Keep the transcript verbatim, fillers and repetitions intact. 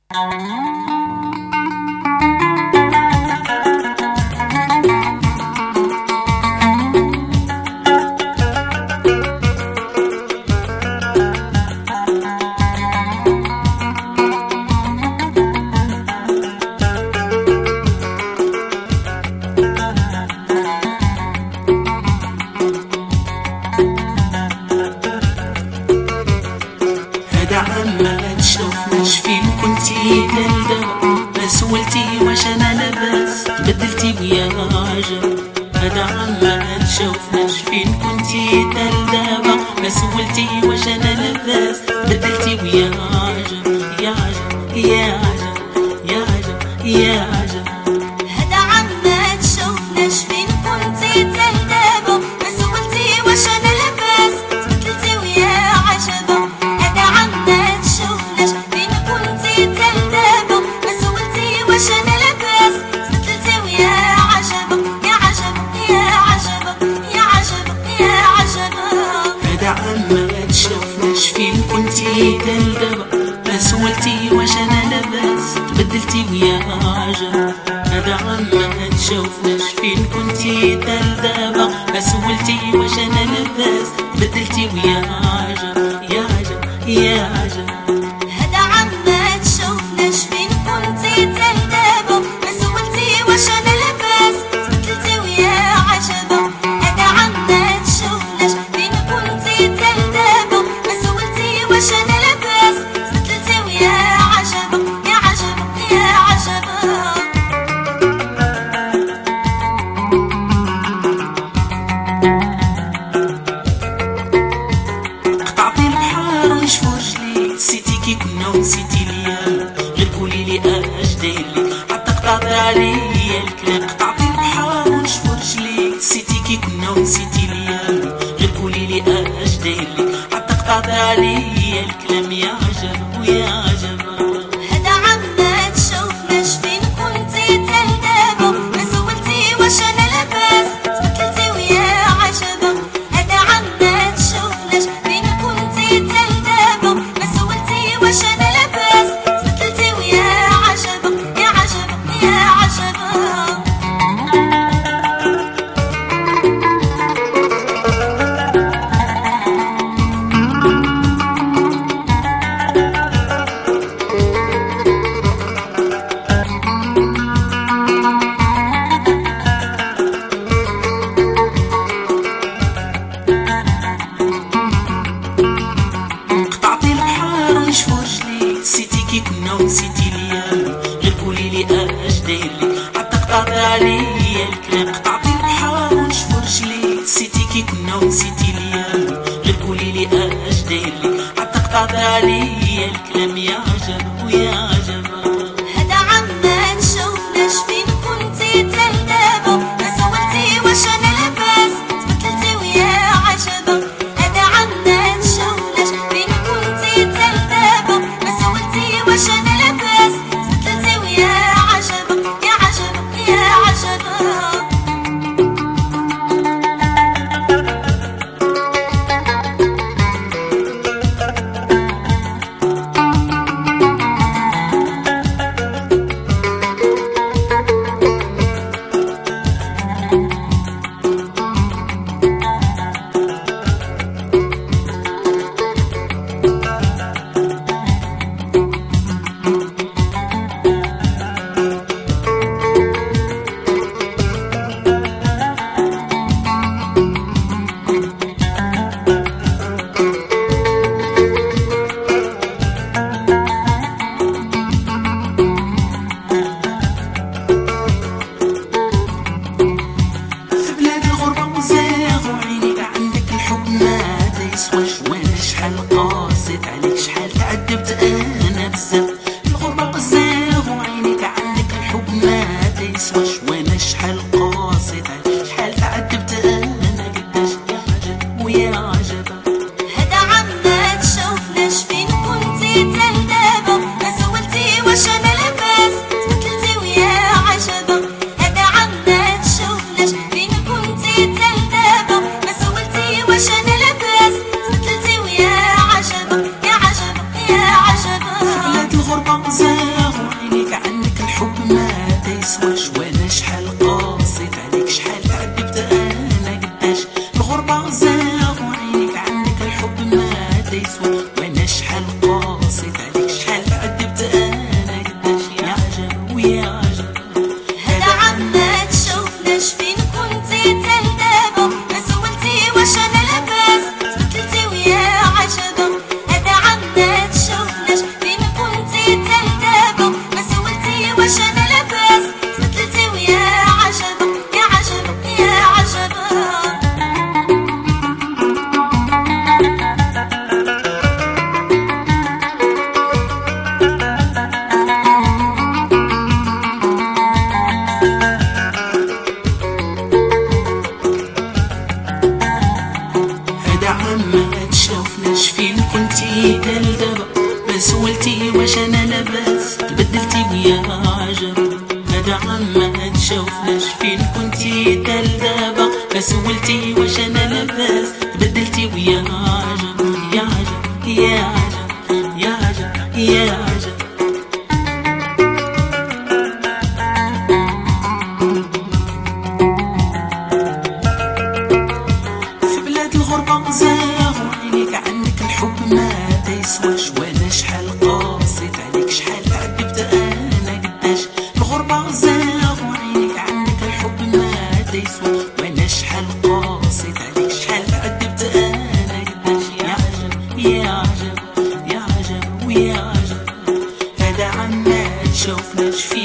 عما تشوفناش فين كنتي دلدبا، ما سولتي واش انا لاباس تبدلتي ويا عجب. هذا عما تشوفناش فين كنتي دلدبا، ما سولتي واش انا لاباس تبدلتي ويا عجب. يا عجب يا عجب يا عجب يا عجب. هذا عما تشوفناش فين كنتي دلدبا، ما سولتي واش انا لاباس تبدلتي ويا عجب. عما تشوفناش فين كنتي دلدبا، ما سولتي واش انا لاباس تبدلتي ويا عجب. هذا عما تشوفناش فين كنتي دلدبا، ما سولتي واش انا لاباس تبدلتي ويا عجب. يا عجب يا عجب. هذا عما تشوفناش فين كنتي دلدبا، ما سولتي واش انا لاباس تبدلتي ويا عجب. هذا عما تشوفناش فين كنتي دلدبا، ما سولتي واش انا لاباس تبدلتي ويا عجب. يا عجب يا عجب. قطعتي البحر ونشفو رجلي، نسيتي كي كنا ونسيتي ليا، غير قوليلي اش دايرلك حتى قطعتي عليا الكلام. قطعتي البحر ونشفو رجلي، نسيتي كي كنا ونسيتي ليا، غير قوليلي اش دايرلك حتى قطعتي عليا الكلام. يا عجب ويا عجب. هذا عما تشوفناش فين كنتي دلدبا، ما سولتي واش انا لاباس تبدلتي ويا عجب. هذا عما تشوفناش فين كنتي دلدبا، ما سولتي واش انا لاباس تبدلتي ويا عجب. يا عجب يا عجب. قطعتي البحر ونشفو رجلي، نسيتي كي كنا ونسيتي ليا، غير قوليلي اش دايرلك حتى قطعتي عليا الكلام. قطعتي البحر ونشفو رجلي، نسيتي كي كنا ونسيتي ليا، غير قوليلي اش دايرلك حتى قطعتي عليا الكلام. يا عجب ويا عجب. هذا عما تشوفناش فين كنتي دلدبا، ما سولتي واش انا لاباس تبدلتي ويا عجب. هذا عما تشوفناش فين كنتي دلدبا، ما سولتي واش انا لاباس تبدلتي ويا عجب. يا عجب يا عجب. هذا عما تشوفناش فين كنتي دلدبا، ما سولتي واش انا لاباس تبدلتي ويا عجب. هذا عما تشوفناش فين كنتي دلدبا، ما سولتي واش انا لاباس تبدلتي ويا عجب. يا عجب يا عجب. تيسوى، وانا شحال قاصد عليك شحال عذبت انا قداش يا عجب ويا عجب. هذا عام ما تشوفناش فين كنتي تال دابا، ما سولتي واش انا لاباس تبدلتي ويا عجبا. هذا عام ما تشوفناش فين كنتي تال دابا، ما سولتي واش انا لاباس تبدلتي ويا عجبا يا عجبا يا عجبا. ما تشوفناش فين كنتي دال دابا، ما سولتي واش انا لاباس تبدلتي ويا عجب. هذا عام ما تشوفناش فين كنتي دال دابا، ما سولتي واش انا لاباس تبدلتي ويا عجب يا عجب يا عجب يا عجب يا عجب. الغربة زاغوا عينيك عنك الحب ما تيسواش، وانا شحال قاصد عليك شحال عذبت انا قداش. الغربة زاغوا عينيك عنك الحب ما تيسوا، وانا شحال قاصد عليك شحال عذبت انا قداش يا عجب يا عجب يا عجب ويا عجب. هذا عام ما تشوفناش فيه